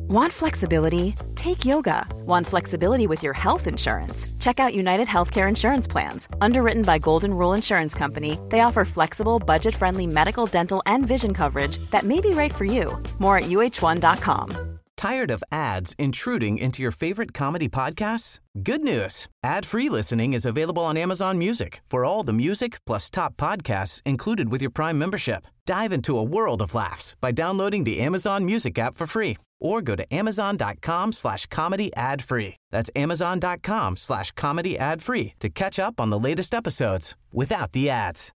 Want flexibility? Take yoga. Want flexibility with your health insurance? Check out United Healthcare Insurance Plans. Underwritten by Golden Rule Insurance Company, they offer flexible, budget-friendly medical, dental, and vision coverage that may be right for you. More at uh1.com. Tired of ads intruding into your favorite comedy podcasts? Good news. Ad-free listening is available on Amazon Music for all the music plus top podcasts included with your Prime membership. Dive into a world of laughs by downloading the Amazon Music app for free or go to amazon.com/comedy ad-free. That's amazon.com/comedy ad-free to catch up on the latest episodes without the ads.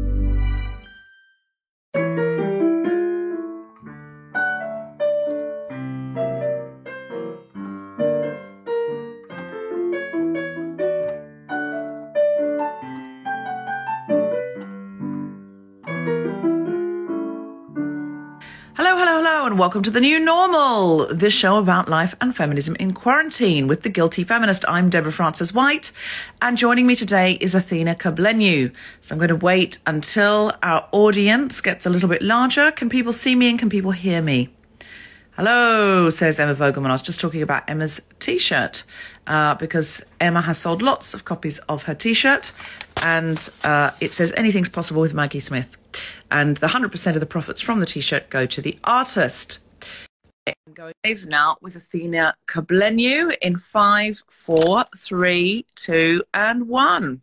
And welcome to The New Normal, this show about life and feminism in quarantine with The Guilty Feminist. I'm Deborah Frances-White, and joining me today is Athena Kugblenu. So I'm going to wait until our audience gets a little bit larger. Can people see me and can people hear me? Hello, says Emma Vogelman. I was just talking about Emma's T-shirt because Emma has sold lots of copies of her T-shirt, and it says anything's possible with Maggie Smith. And the 100% of the profits from the T-shirt go to the artist. I'm going live now with Athena Kugblenu in 5, 4, 3, 2, and 1.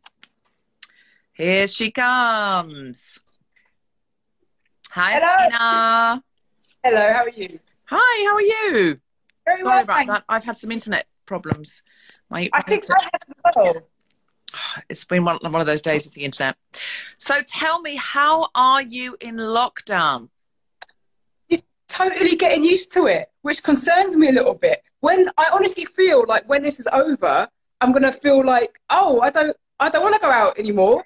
Here she comes. Hi, Hello. Athena. Hello, how are you? Hi, how are you? Very Sorry well, about thanks. that. I've had some internet problems. I think I have as well. It's been one of those days with the internet. So tell me, how are you in lockdown? You're totally getting used to it, which concerns me a little bit. When I honestly feel like when this is over, I'm gonna feel like, oh, I don't want to go out anymore.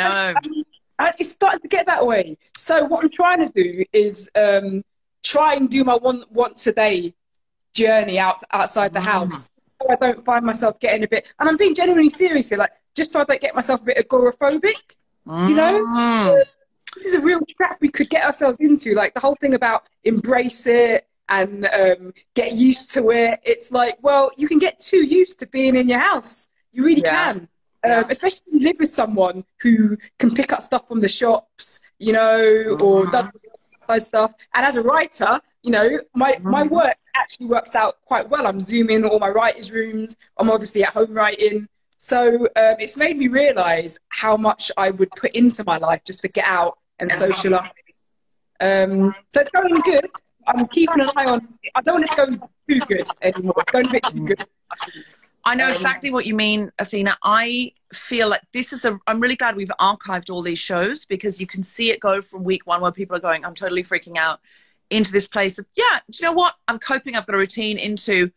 It's starting to get that way. So what I'm trying to do is try and do my once a day journey outside the house. So I don't find myself getting a bit, and I'm being genuinely serious here, like just so I don't get myself a bit agoraphobic. You know, this is a real trap we could get ourselves into. Like the whole thing about embrace it and get used to it. It's like, well, you can get too used to being in your house. You really can. Especially if you live with someone who can pick up stuff from the shops, you know, or done stuff. And as a writer, you know, my work actually works out quite well. I'm Zooming all my writers' rooms. I'm obviously at home writing. So it's made me realise how much I would put into my life just to get out and socialise. So it's going good. I'm keeping an eye on it. I don't want it to go too good anymore. It's going a bit too good. I know exactly what you mean, Athena. I feel like I'm really glad we've archived all these shows because you can see it go from week 1 where people are going, I'm totally freaking out, into this place of, do you know what? I'm coping. I've got a routine into,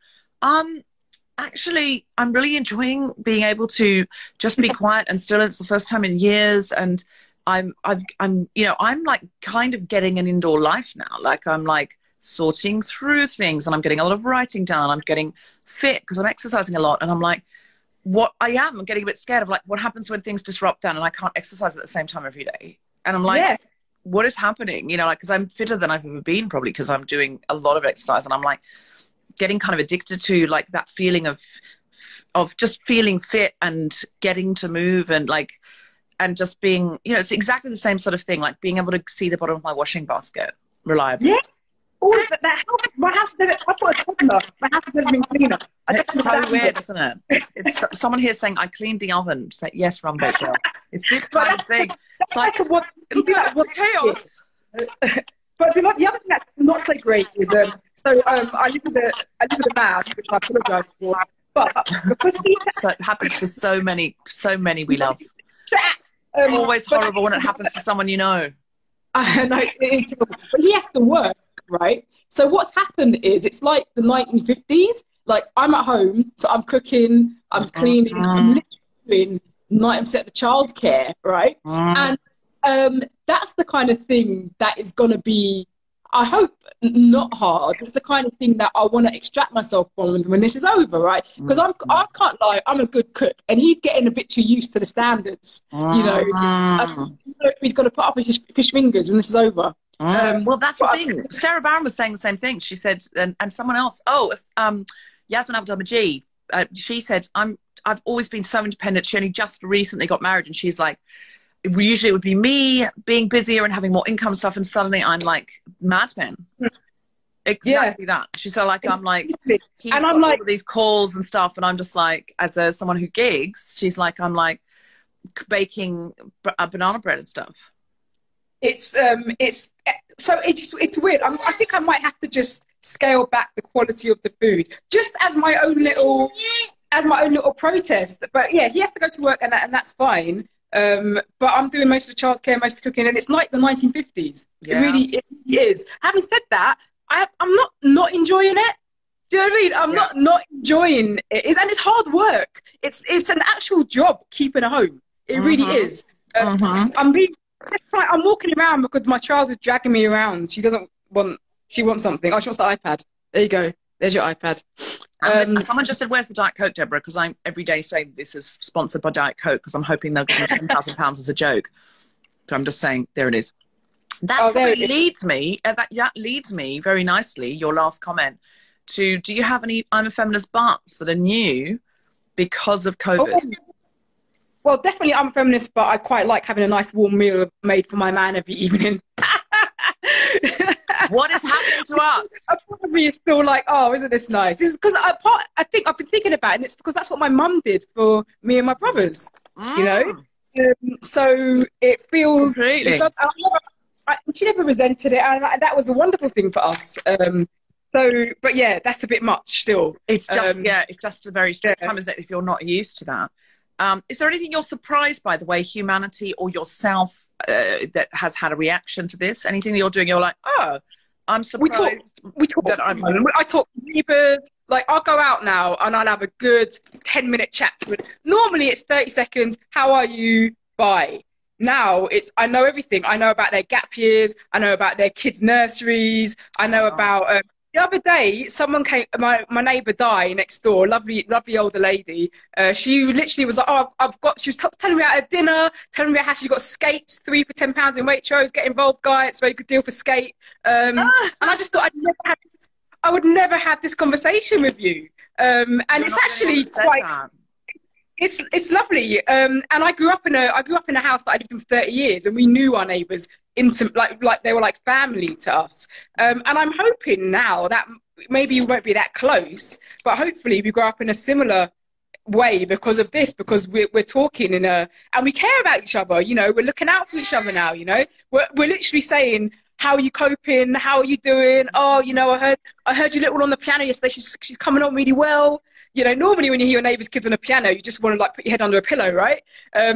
actually, I'm really enjoying being able to just be quiet and still. It's the first time in years. And I'm like kind of getting an indoor life now. Like I'm like sorting through things and I'm getting a lot of writing done. I'm getting fit because I'm exercising a lot. And I'm like, I'm getting a bit scared of like what happens when things disrupt then and I can't exercise at the same time every day. And I'm like, what is happening? You know, like, because I'm fitter than I've ever been probably because I'm doing a lot of exercise and I'm like getting kind of addicted to like that feeling of just feeling fit and getting to move and like, and just being, you know, it's exactly the same sort of thing, like being able to see the bottom of my washing basket reliably. Yeah. All of that house, my house, I've got a toddler. My house has never been cleaner. It's so weird, isn't it? It's someone here saying, I cleaned the oven. It's like, yes, Rumbo girl. It's this kind of thing. It's like, what chaos. But the other thing that's not so great is, I live with a man, which I apologise for, but because it happens to so many we love. Always horrible when it happens to someone you know. I know, it is terrible. But he has to work, right? So what's happened is it's like the 1950s. Like I'm at home, so I'm cooking, I'm cleaning, I'm literally doing 90% of the childcare, right? And that's the kind of thing that is going to be, I hope, not hard. It's the kind of thing that I want to extract myself from when this is over, right? Because I can't lie, I'm a good cook, and he's getting a bit too used to the standards, you know. He's going to put up his fish fingers when this is over. Well, that's the thing. Sarah Barron was saying the same thing. She said, and someone else, Yasmin Abdul-Majid, she said, I've always been so independent. She only just recently got married, and she's like, usually it would be me being busier and having more income stuff, and suddenly I'm like madman. Exactly that. She said, like, I'm like, he's and I'm like all these calls and stuff, and I'm just like, as someone who gigs, she's like, I'm like baking banana bread and stuff. It's weird. I think I might have to just scale back the quality of the food, just as my own little protest. But yeah, he has to go to work, and that's fine. But I'm doing most of the childcare, most of the cooking, and it's like the 1950s. Yeah. It really is. Having said that, I'm not enjoying it. Do you know what I mean? I'm not enjoying it. And it's hard work. It's an actual job keeping a home. It really is. I'm walking around because my child is dragging me around. She wants something. Oh, she wants the iPad. There you go. There's your iPad. Someone just said, where's the Diet Coke, Deborah? Because I'm every day saying this is sponsored by Diet Coke, because I'm hoping they'll give me £10,000 as a joke. So I'm just saying, there it is. That leads me very nicely, your last comment, to, do you have any I'm a Feminist buts that are new because of COVID? Well, definitely I'm a feminist, but I quite like having a nice warm meal made for my man every evening. What is happening to us? I probably still like, oh, isn't this nice? This is because I think I've been thinking about it, and it's because that's what my mum did for me and my brothers, you know? So it feels... Really? She never resented it, and that was a wonderful thing for us. But yeah, that's a bit much still. It's just, it's just a very strange time, isn't it, if you're not used to that. Is there anything you're surprised by, the way humanity or yourself that has had a reaction to this? Anything that you're doing, you're like, oh, I'm surprised. We talk. I talk to neighbours. Like, I'll go out now and I'll have a good 10-minute chat with. Normally it's 30 seconds. How are you? Bye. Now I know everything. I know about their gap years. I know about their kids' nurseries. I know about. The other day, someone came. My neighbour Di next door, lovely older lady. She literally was like, "Oh, She was telling me about her dinner, telling me about how she got skates, 3 for £10 in Waitrose. Get involved, Guy. It's a very good deal for skate." And I just thought I would never have this conversation with you. And it's actually quite. It's lovely. And I grew up in a house that I lived in for 30 years, and we knew our neighbours like they were like family to us. And I'm hoping now that maybe we won't be that close, but hopefully we grow up in a similar way because of this, because we're talking and we care about each other. You know, we're looking out for each other now. You know, we're literally saying, how are you coping? How are you doing? Oh, you know, I heard your little one on the piano yesterday. She's coming on really well. You know, normally when you hear your neighbour's kids on a piano, you just want to like put your head under a pillow, right?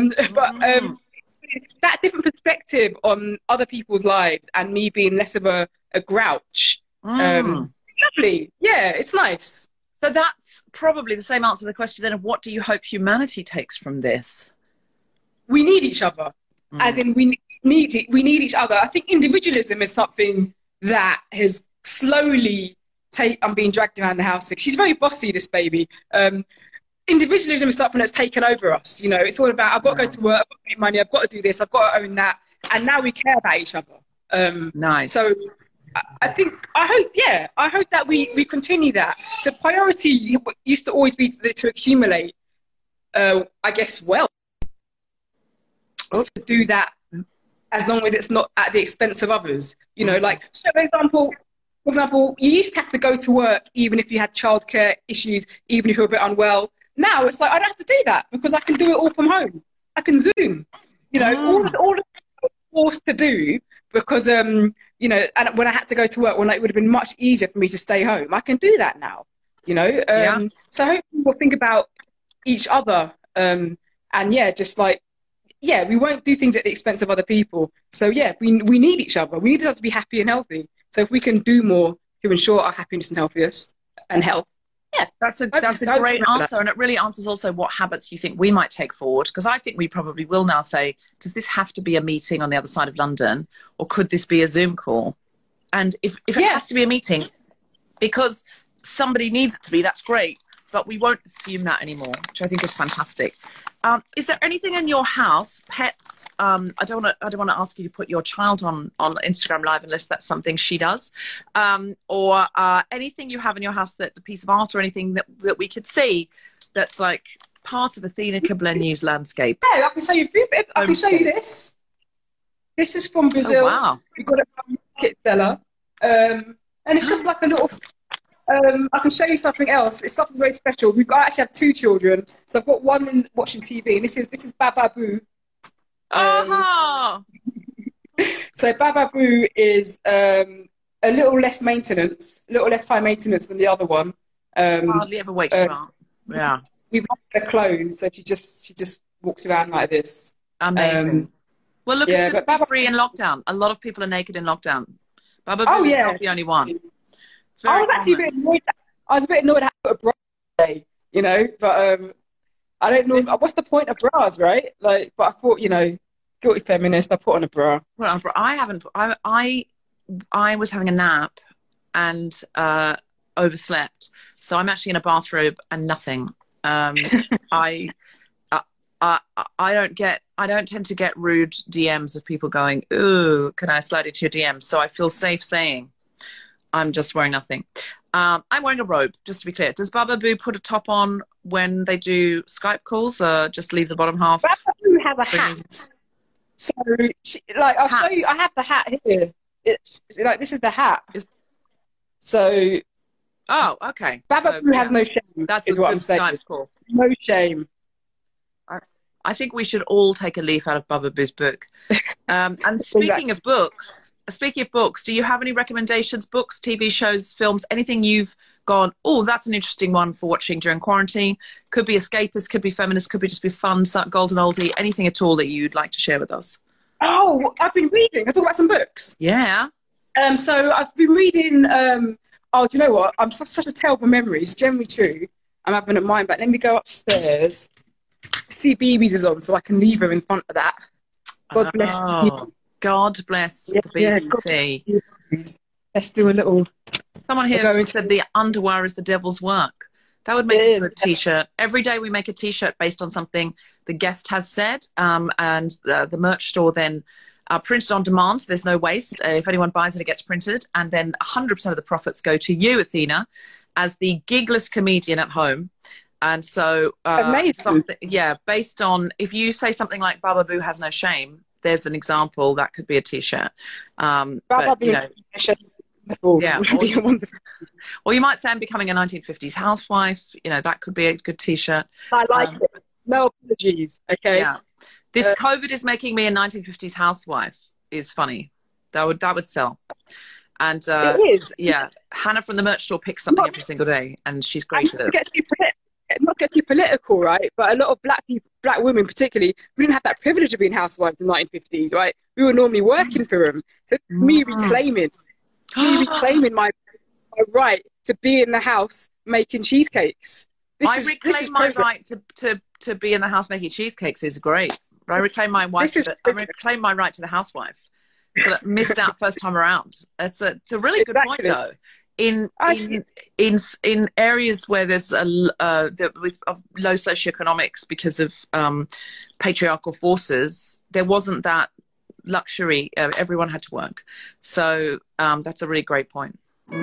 That different perspective on other people's lives and me being less of a grouch. Lovely. Yeah, it's nice. So that's probably the same answer to the question then of what do you hope humanity takes from this? We need each other. As in we need each other. I think individualism is something that has slowly I'm being dragged around the house. She's very bossy, this baby. Individualism is something that's taken over us. You know, it's all about, I've got to go to work, I've got to make money, I've got to do this, I've got to own that. And now we care about each other. Nice. So I hope that we continue that. The priority used to always be to accumulate, I guess, wealth. To do that as long as it's not at the expense of others. You know, like, so for example, you used to have to go to work even if you had childcare issues, even if you were a bit unwell. Now it's like, I don't have to do that because I can do it all from home. I can Zoom. You know, all of I was forced to do because, you know, and when I had to go to work, when it would have been much easier for me to stay home, I can do that now, you know. So hopefully we'll think about each other. And yeah, just like, yeah, we won't do things at the expense of other people. So yeah, we need each other. We need each other to be happy and healthy. So if we can do more to ensure our happiness and health, yeah, that's a great answer, and it really answers also what habits you think we might take forward. Because I think we probably will now say, does this have to be a meeting on the other side of London, or could this be a Zoom call? And if it has to be a meeting, because somebody needs it to be, that's great. but we won't assume that anymore, which I think is fantastic. Is there anything in your house, pets? I don't want to ask you to put your child on Instagram Live unless that's something she does, or anything you have in your house, that a piece of art or anything that we could see that's like part of Athena Kugbleniu's landscape. Yeah, I can show you. I can show you this. This is from Brazil. Oh, wow. We got it from Market Seller, and it's just like a little. I can show you something else. It's something very special. I actually have 2 children, so I've got one watching TV, and this is Baba Boo. So Baba Boo is a little less high maintenance than the other one. Hardly ever wakes you up. Yeah. We've got her clothes, so she just walks around like this. Amazing. Well, look, it's good to be free in lockdown. A lot of people are naked in lockdown. Baba Boo is not the only one. I was actually a bit annoyed. I was a bit annoyed I had to put a bra today, but I don't know. What's the point of bras, right? Like, but I thought, guilty feminist, I put on a bra. Well, I haven't. I was having a nap and overslept, so I'm actually in a bathrobe and nothing. I don't tend to get rude DMs of people going, "Ooh, can I slide into your DMs?" So I feel safe saying I'm just wearing nothing. I'm wearing a robe, just to be clear. Does Baba Boo put a top on when they do Skype calls, or just leave the bottom half? Baba Boo has a hat. So, I'll show you. I have the hat here. This is the hat. So. Oh, okay. Baba Boo has no shame. That's what I'm saying. Skype call. No shame. I think we should all take a leaf out of Baba Boo's book. And speaking of books, do you have any recommendations? Books, TV shows, films, anything you've gone, oh, that's an interesting one for watching during quarantine? Could be escapist, could be feminist, could be just be fun, golden oldie, anything at all that you'd like to share with us? Oh, I've been reading. I'll talk about some books. Yeah. So I've been reading, do you know what? I'm such a terrible memory. It's generally true. I'm having a mind back. Let me go upstairs. See BB's is on, so I can leave her in front of that. God bless you. God bless the BBC. Let's do a little. Someone here said the underwear is the devil's work. That would make a good T-shirt. Every day we make a T-shirt based on something the guest has said, and the merch store then printed on demand. So there's no waste. If anyone buys it, it gets printed, and then 100% of the profits go to you, Athena, as the gigless comedian at home. And so, based on, if you say something like Baba Boo has no shame, there's an example that could be a T-shirt. Or you might say I'm becoming a 1950s housewife. That could be a good T-shirt. I like it. No apologies. Okay. Yeah. This COVID is making me a 1950s housewife is funny. That would sell. And it is. Yeah. Hannah from the merch store picks something every single day, and she's great at it. Not get too political, right? But a lot of black women particularly, we didn't have that privilege of being housewives in the 1950s, right? We were normally working for them. So me reclaiming my right to be in the house making cheesecakes. I reclaim my right to be in the house making cheesecakes is great. I reclaim my right to the housewife. So that missed out first time around. It's a really good point though. In areas where there's with low socioeconomics because of patriarchal forces, there wasn't that luxury. Everyone had to work. So that's a really great point.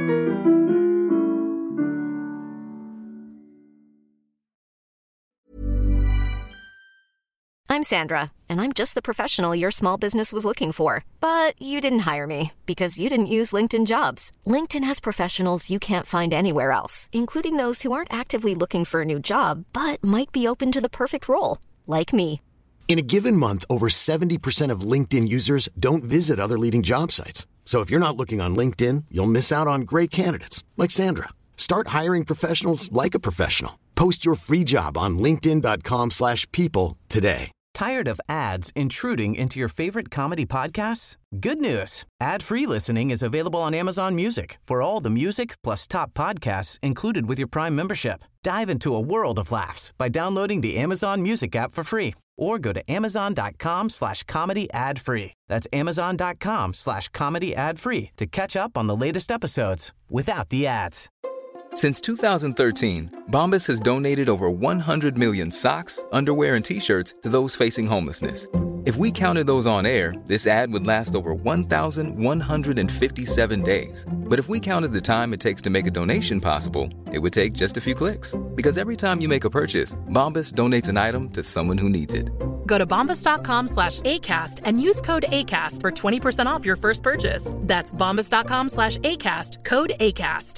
I'm Sandra, and I'm just the professional your small business was looking for. But you didn't hire me because you didn't use LinkedIn Jobs. LinkedIn has professionals you can't find anywhere else, including those who aren't actively looking for a new job, but might be open to the perfect role, like me. In a given month, over 70% of LinkedIn users don't visit other leading job sites. So if you're not looking on LinkedIn, you'll miss out on great candidates like Sandra. Start hiring professionals like a professional. Post your free job on linkedin.com/people today. Tired of ads intruding into your favorite comedy podcasts? Good news. Ad-free listening is available on Amazon Music for all the music plus top podcasts included with your Prime membership. Dive into a world of laughs by downloading the Amazon Music app for free or go to amazon.com/comedy ad-free. That's amazon.com/comedy ad-free to catch up on the latest episodes without the ads. Since 2013, Bombas has donated over 100 million socks, underwear, and T-shirts to those facing homelessness. If we counted those on air, this ad would last over 1,157 days. But if we counted the time it takes to make a donation possible, it would take just a few clicks. Because every time you make a purchase, Bombas donates an item to someone who needs it. Go to bombas.com/ACAST and use code ACAST for 20% off your first purchase. That's bombas.com/ACAST, code ACAST.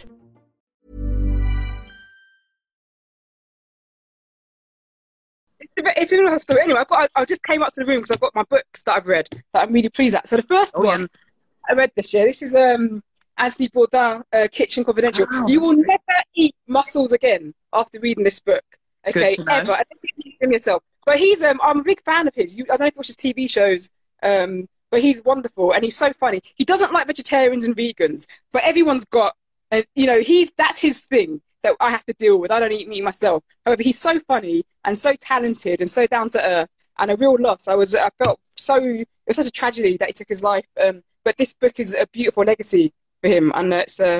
It's a little story. Anyway, I just came up to the room because I've got my books that I've read that I'm really pleased at. So the first one I read this year, this is Anthony Bourdain, Kitchen Confidential. Wow. You will never eat mussels again after reading this book. Okay, ever. I don't think you can yourself. But he's, I'm a big fan of his. I don't know if you watch his TV shows, but he's wonderful and he's so funny. He doesn't like vegetarians and vegans, but everyone's got, that's his thing that I have to deal with. I don't eat meat myself. However, he's so funny and so talented and so down to earth and a real loss. I felt it was such a tragedy that he took his life. But this book is a beautiful legacy for him, and it's and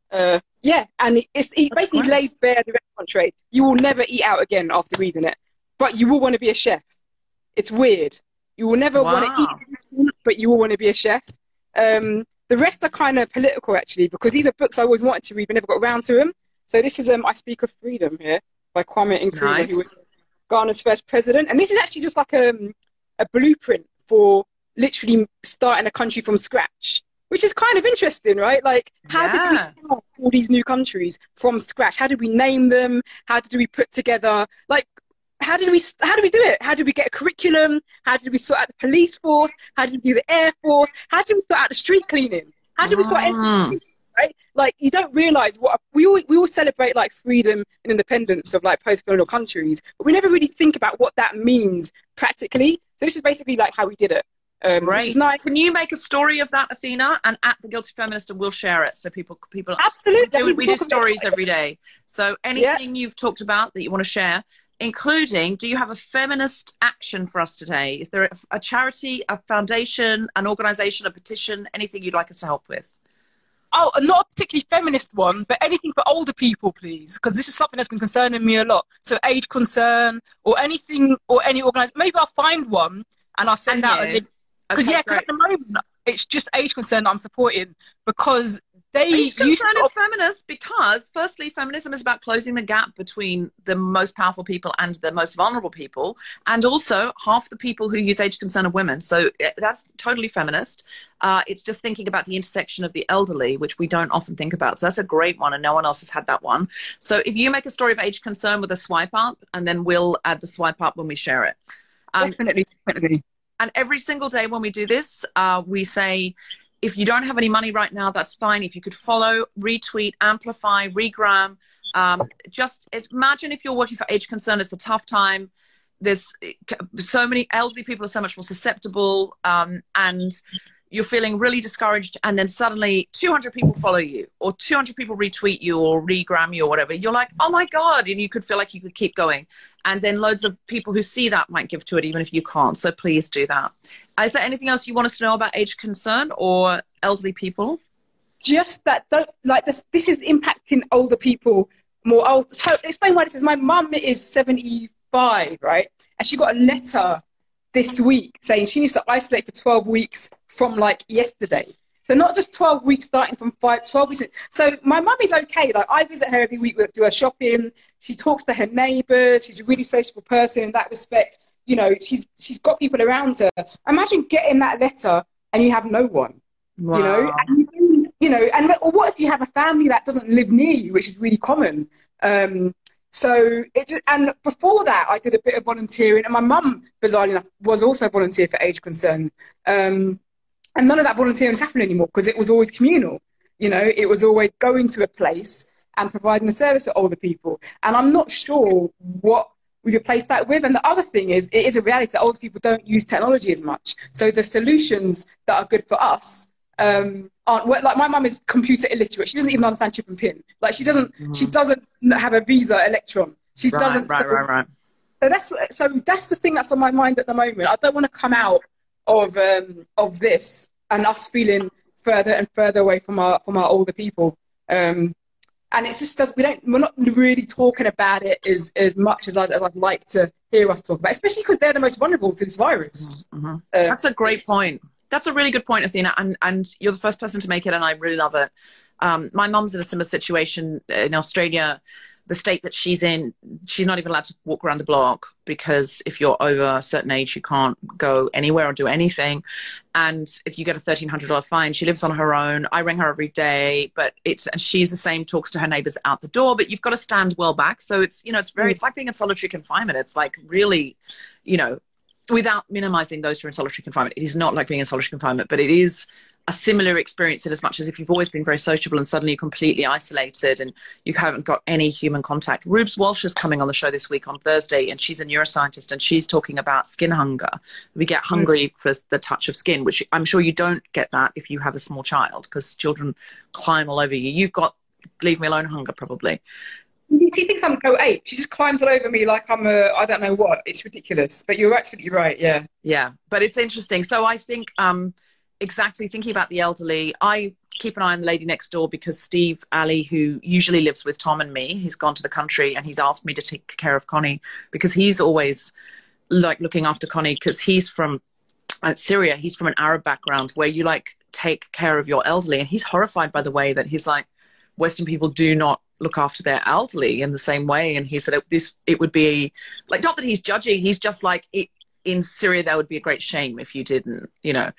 he basically lays bare the restaurant trade. You will never eat out again after reading it, but you will want to be a chef. It's weird. You will never want to eat, but you will want to be a chef. The rest are kind of political, actually, because these are books I always wanted to read but never got around to them. So this is I Speak of Freedom here by Kwame Nkrumah, who was Ghana's first president. And this is actually just like a blueprint for literally starting a country from scratch, which is kind of interesting, right? Like, how did we start all these new countries from scratch? How did we name them? How did we put together, like, how did we do it? How did we get a curriculum? How did we sort out the police force? How did we do the air force? How did we sort out the street cleaning? How did we sort everything? Right? Like, you don't realize what we all celebrate, like, freedom and independence of like post-colonial countries, but we never really think about what that means practically. So this is basically like how we did it. Which is nice. Can you make a story of that, Athena, and at The Guilty Feminist, and we'll share it so people absolutely we do stories every day. So anything you've talked about that you want to share, including, do you have a feminist action for us today? Is there a charity, a foundation, an organization, a petition, anything you'd like us to help with? Oh, not a particularly feminist one, but anything for older people, please, because this is something that's been concerning me a lot. So Age Concern or anything, or any organisation. Maybe I'll find one and I'll send out a link. Because at the moment, it's just Age Concern that I'm supporting, because Age Concern is feminist because, firstly, feminism is about closing the gap between the most powerful people and the most vulnerable people, and also half the people who use Age Concern are women. So that's totally feminist. It's just thinking about the intersection of the elderly, which we don't often think about. So that's a great one, and no one else has had that one. So if you make a story of Age Concern with a swipe up, and then we'll add the swipe up when we share it. Definitely. And every single day when we do this, we say, if you don't have any money right now, that's fine. If you could follow, retweet, amplify, regram, just imagine if you're working for Age Concern, it's a tough time. There's so many elderly people are so much more susceptible, and you're feeling really discouraged, and then suddenly 200 people follow you, or 200 people retweet you or regram you or whatever. You're like, oh my God, and you could feel like you could keep going. And then loads of people who see that might give to it, even if you can't. So please do that. Is there anything else you want us to know about Age Concern or elderly people? Just that, this is impacting older people more. So explain why this is. My mum is 75, right? And she got a letter this week saying she needs to isolate for 12 weeks from like yesterday. So not just 12 weeks starting from 12 weeks. So my mum is okay. Like, I visit her every week, we do her shopping. She talks to her neighbours. She's a really sociable person in that respect. You know, she's got people around her. Imagine getting that letter and you have no one. Wow. Or what if you have a family that doesn't live near you, which is really common. And before that, I did a bit of volunteering, and my mum, bizarrely enough, was also a volunteer for Age Concern. And none of that volunteering is happening anymore because it was always communal. You know, it was always going to a place and providing a service to older people. And I'm not sure what we replace that with. And the other thing is, it is a reality that older people don't use technology as much. So the solutions that are good for us aren't, like, my mum is computer illiterate. She doesn't even understand chip and pin. Like, she doesn't have a Visa Electron. She doesn't. Right. So that's the thing that's on my mind at the moment. I don't want to come out of this and us feeling further and further away from our older people. And it's just that we're not really talking about it as much as I'd like to hear us talk about, especially because they're the most vulnerable to this virus. Mm-hmm. That's a great point. That's a really good point, Athena. And you're the first person to make it, and I really love it. My mum's in a similar situation in Australia. The state that she's in, she's not even allowed to walk around the block because if you're over a certain age, you can't go anywhere or do anything. And if you get a $1,300 fine, she lives on her own. I ring her every day, and she's the same, talks to her neighbors out the door, but you've got to stand well back. So it's, it's like being in solitary confinement. It's like really, without minimizing those who are in solitary confinement, it is not like being in solitary confinement, but it is a similar experience in as much as if you've always been very sociable and suddenly you're completely isolated and you haven't got any human contact. Rubes Walsh is coming on the show this week on Thursday, and she's a neuroscientist, and she's talking about skin hunger. We get hungry for the touch of skin, which I'm sure you don't get that if you have a small child, because children climb all over you. You've got leave me alone hunger, probably. She thinks I'm go ape. She just climbs all over me like I'm I don't know what. It's ridiculous. But you're absolutely right, yeah. Yeah, but it's interesting. So I think... exactly, thinking about the elderly, I keep an eye on the lady next door because Steve Alley, who usually lives with Tom and me, he's gone to the country and he's asked me to take care of Connie because he's always like looking after Connie because he's from Syria. He's from an Arab background where you like take care of your elderly, and he's horrified by the way that he's like, Western people do not look after their elderly in the same way. And he said it would be like, not that he's judgy, he's just like, in Syria, that would be a great shame if you didn't,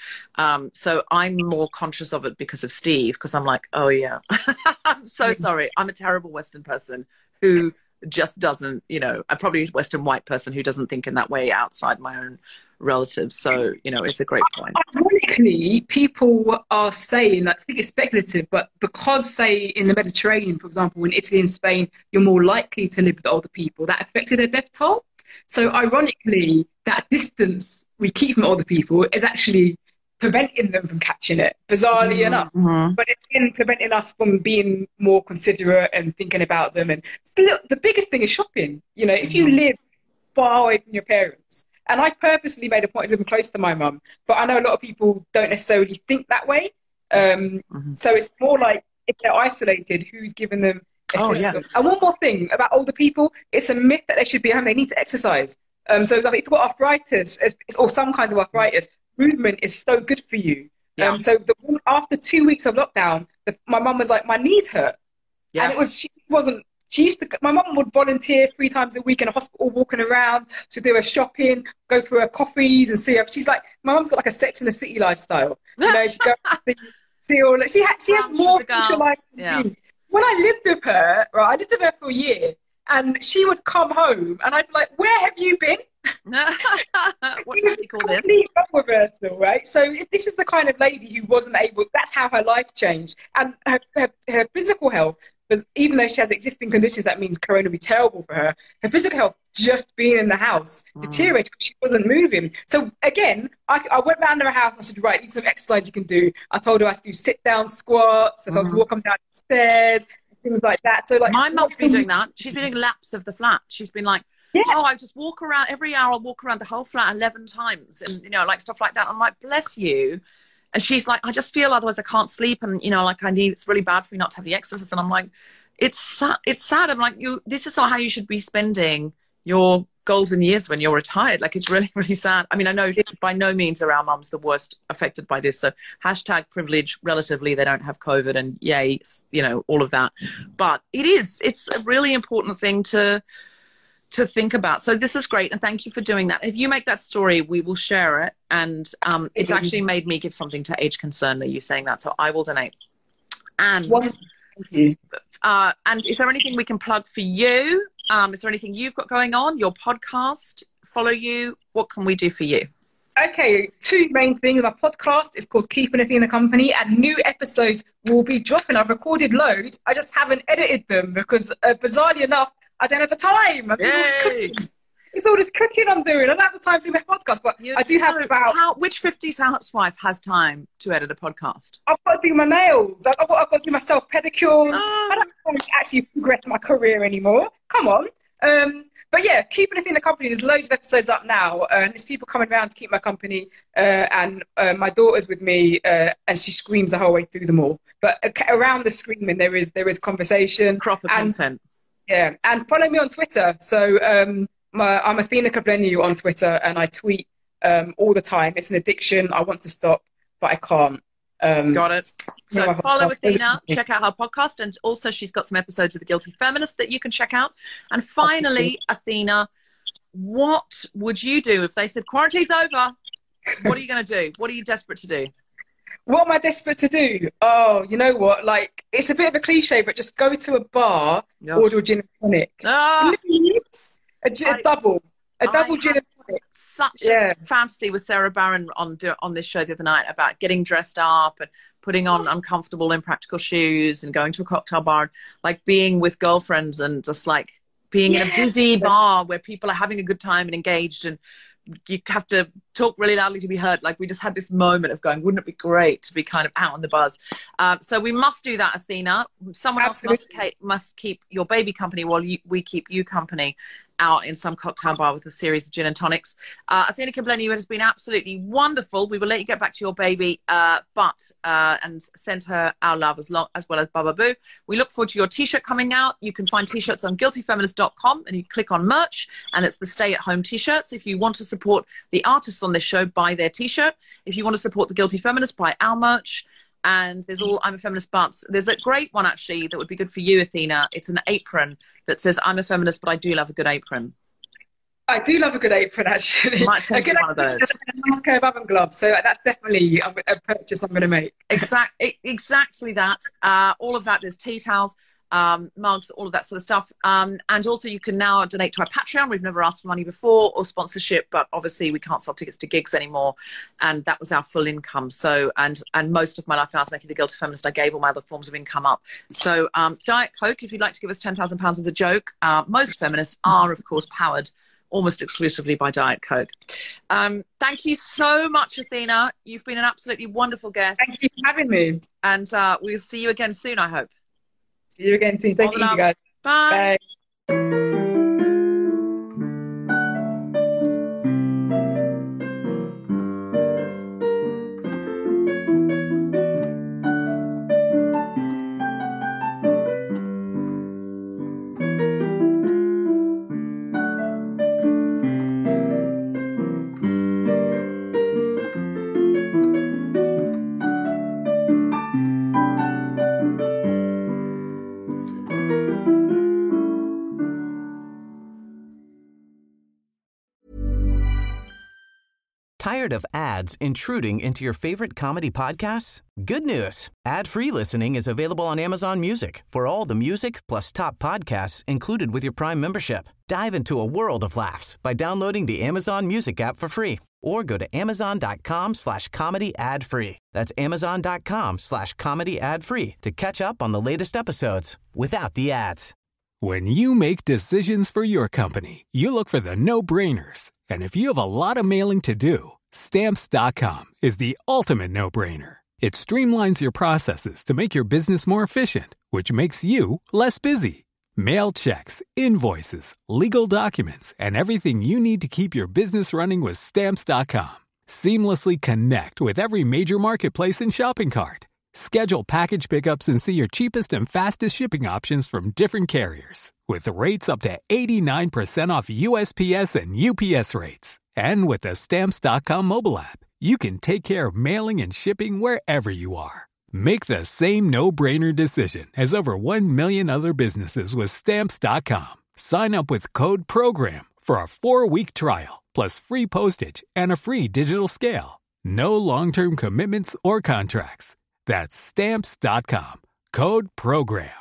So I'm more conscious of it because of Steve, because I'm like, oh, yeah, I'm so sorry. I'm a terrible Western person who just doesn't, I'm probably a Western white person who doesn't think in that way outside my own relatives. So, it's a great point. Ironically, people are saying, I think it's speculative, but because, say, in the Mediterranean, for example, in Italy and Spain, you're more likely to live with older people, that affected their death toll. So ironically, that distance we keep from older people is actually preventing them from catching it, bizarrely enough. Mm-hmm. But it's been preventing us from being more considerate and thinking about them. And the biggest thing is shopping. If you live far away from your parents, and I purposely made a point of living close to my mum, but I know a lot of people don't necessarily think that way. So it's more like if they're isolated, who's giving them a system? Yeah. And one more thing about older people, it's a myth that they should be home. They need to exercise. So if you've got arthritis or some kinds of arthritis, movement is so good for you. Yeah. So after 2 weeks of lockdown, my mum was like, my knees hurt. Yeah. And my mum would volunteer 3 times a week in a hospital, walking around to do her shopping, go for her coffees and see her. She's like, my mum's got like a Sex in the City lifestyle. She goes she has more social life than me. When I lived with her, I lived with her for a year, and she would come home, and I'd be like, where have you been? What do you call this? Reversal, right? So this is the kind of lady who wasn't able, that's how her life changed. And her physical health, because even though she has existing conditions, that means corona would be terrible for her. Her physical health, just being in the house, deteriorated because she wasn't moving. So again, I went round to her house and I said, right, these are some exercise you can do. I told her I had to do sit-down squats, I told her to walk up and down the stairs, things like that. So like, my mum's been doing that. She's been doing laps of the flat. She's been like, I just walk around every hour. I'll walk around the whole flat 11 times, and like stuff like that. I'm like, bless you. And she's like, I just feel otherwise I can't sleep, and it's really bad for me not to have the exercise. And I'm like, it's sad. I'm like, this is not how you should be spending your golden years when you're retired. Like, it's really, really sad. I mean, I know by no means are our mums the worst affected by this. So #privilege, relatively, they don't have COVID, and yay, all of that. But it's a really important thing to think about. So this is great, and thank you for doing that. If you make that story, we will share it, and it's actually made me give something to Age Concernly, you saying that, so I will donate. And and is there anything we can plug for you? Is there anything you've got going on, your podcast, follow you? What can we do for you? Okay, 2 main things. My podcast is called Keeping Athena Company, and new episodes will be dropping. I've recorded loads, I just haven't edited them because bizarrely enough, I don't have the time. I'm doing all this cooking. It's all this cooking I'm doing. I don't have the time to do my podcast, but I do have which 50s housewife has time to edit a podcast? I've got to do my nails. I've got to do myself pedicures. I don't want to actually progress my career anymore. Come on. But yeah, keeping Athena company. There's loads of episodes up now, and there's people coming around to keep my company. And my daughter's with me, and she screams the whole way through them all. But around the screaming, there is conversation, proper content. Yeah, and follow me on Twitter. So I'm Athena Kugblenu on Twitter, and I tweet all the time. It's an addiction. I want to stop, but I can't. Got it. So follow Athena, check out her podcast, and also she's got some episodes of The Guilty Feminist that you can check out. And finally, Athena, what would you do if they said quarantine's over? What are you going to do? What are you desperate to do? What am I desperate to do? Oh, you know what? Like, it's a bit of a cliche, but just go to a bar, order a gin and tonic. A double gin and tonic. Such a fantasy with Sarah Barron on this show the other night about getting dressed up and putting on uncomfortable, impractical shoes and going to a cocktail bar, like being with girlfriends and just like being in a busy bar where people are having a good time and engaged, and you have to talk really loudly to be heard. Like, we just had this moment of going, wouldn't it be great to be kind of out on the buzz? So we must do that, Athena. Someone else must keep your baby company while we keep you company out in some cocktail bar with a series of gin and tonics. Athena Kugblenu, it has been absolutely wonderful. We will let you get back to your baby, and send her our love as well as Baba Boo. We look forward to your t-shirt coming out. You can find t-shirts on guiltyfeminist.com, and you click on merch, and it's the stay-at-home t-shirts. If you want to support the artists on this show, buy their t-shirt. If you want to support the Guilty Feminist, buy our merch. And there's all I'm a Feminist buts. There's a great one, actually, that would be good for you, Athena. It's an apron that says, I'm a feminist, but I do love a good apron. I do love a good apron, actually. Might send you one of those. A pair of oven gloves. So that's definitely a purchase I'm going to make. Exactly that. All of that. There's tea towels, mugs, all of that sort of stuff. And also you can now donate to our Patreon. We've never asked for money before, or sponsorship, but obviously we can't sell tickets to gigs anymore. And that was our full income. So, and most of my life when I was making The Guilty Feminist, I gave all my other forms of income up. So Diet Coke, if you'd like to give us £10,000 as a joke. Most feminists are, of course, powered almost exclusively by Diet Coke. Thank you so much, Athena. You've been an absolutely wonderful guest. Thank you for having me. And we'll see you again soon, I hope. See you again soon. Thank you, guys. Bye. Bye. Tired of ads intruding into your favorite comedy podcasts? Good news. Ad-free listening is available on Amazon Music for all the music plus top podcasts included with your Prime membership. Dive into a world of laughs by downloading the Amazon Music app for free, or go to amazon.com/comedy ad-free. That's amazon.com/comedy ad-free to catch up on the latest episodes without the ads. When you make decisions for your company, you look for the no-brainers. And if you have a lot of mailing to do, Stamps.com is the ultimate no-brainer. It streamlines your processes to make your business more efficient, which makes you less busy. Mail checks, invoices, legal documents, and everything you need to keep your business running with Stamps.com. Seamlessly connect with every major marketplace and shopping cart. Schedule package pickups and see your cheapest and fastest shipping options from different carriers, with rates up to 89% off USPS and UPS rates. And with the Stamps.com mobile app, you can take care of mailing and shipping wherever you are. Make the same no-brainer decision as over 1 million other businesses with Stamps.com. Sign up with code PROGRAM for a 4-week trial, plus free postage and a free digital scale. No long-term commitments or contracts. That's Stamps.com. Code PROGRAM.